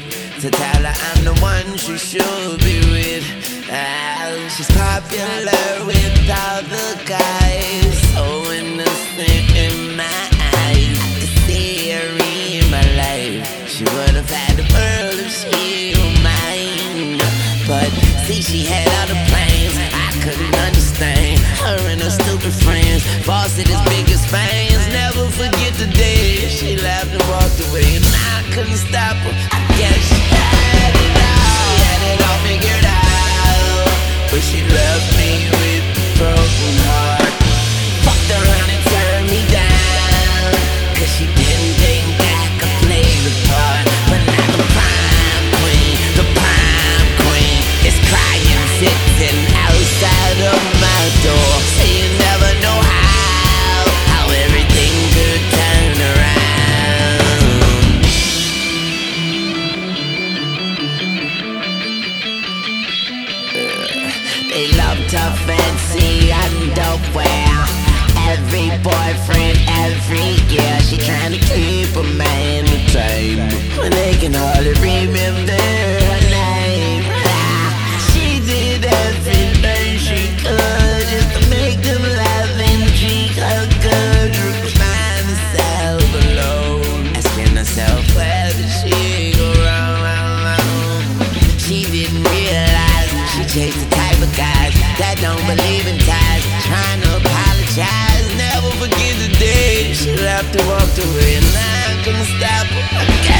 to tell her I'm the one she should be with. She's popular with all the guys, so innocent in my eyes. I could see her in my life. She would have had the world if she were mine. But see, she had other plans I couldn't understand. Her and her stupid friends, boss at his biggest fans. Never forget the day she laughed and walked away, and I couldn't stop her. I guess she had it all. She had it all figured out, but she left me with a broken heart. Fucked around and turned me down, cause she didn't think I could play the part. But now the prime queen is crying, sitting outside of my door. So you never know how everything could turn around. They love to fancy underwear. Every boyfriend, every year, she trying to keep a man entertained when they can hardly remember her name. She did everything she could just to make them laugh and treat her good. Remind herself alone, asking herself where did she go wrong. She didn't realize she chased the type of guys that don't believe in ties, trying to apologize. Never forget the day she left and walked away, and I couldn't stop her.